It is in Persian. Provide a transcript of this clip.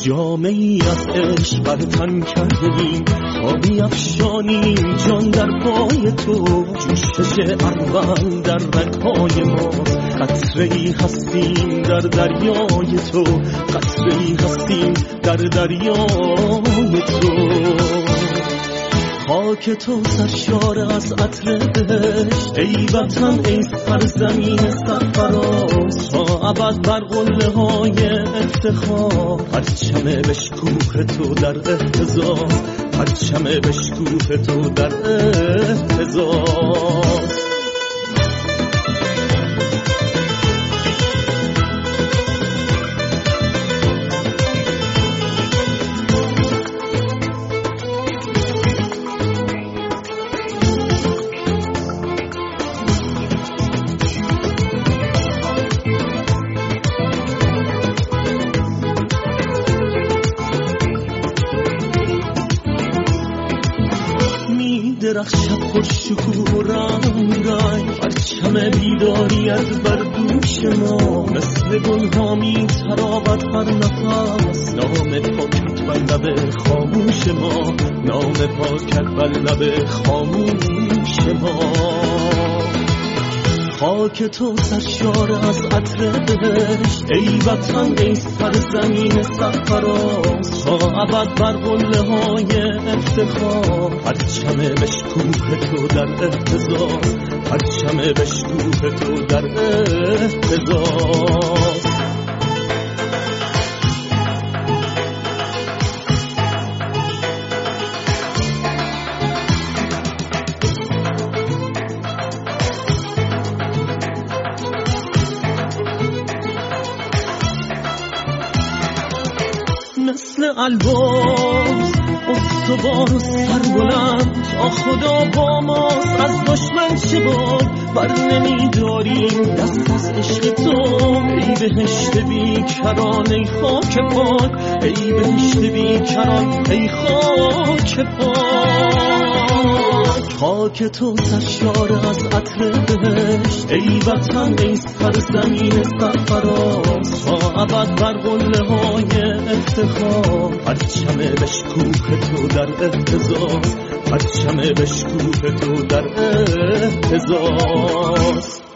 جامعی از عشق بر تن کردیم تا بیفشانیم جان در پای تو. جوشش ارون در رگ‌های ما، قطره‌ای هستیم در دریای تو، قطره‌ای هستیم در دریای تو. خاک تو سرشار از عطر بهشت، ای وطن ای سرزمین سرفراز، تا ابد بر قله های افتخار پرچم بشکوه تو در اهتزاز، پرچم بشکوه تو در اهتزاز. درخشد پرشکوه و رنگ رنگ، پرچم بیداریت بر دوش ما، مثل گلها می تراود هر نفس، نام پاکت بر لب خاموش ما، نام پاکت بر لب خاموش ما. خاک تو سرشار از عطر بهشت، ای وطن ای سرزمین سرفراز، تا ابد بر قله های افتخار پرچم بشکوه تو در اهتزاز، پرچم بشکوه تو در اهتزاز. مثل الباز استوار و سربلند، تا خدا با ماست از دشمن چه باد، بر نمیداریم دست از عشق تو. ای بهشت بیکران ای خاک پاک، ای بهشت بیکران ای خاک پاک. خاک تو سرشار از عطر بهشت، ای وطن ای سرزمین سرفراز، تا ابد بر قله های افتخار پرچم بشکوه تو در اهتزاز، پرچم بشکوه تو در اهتزاز.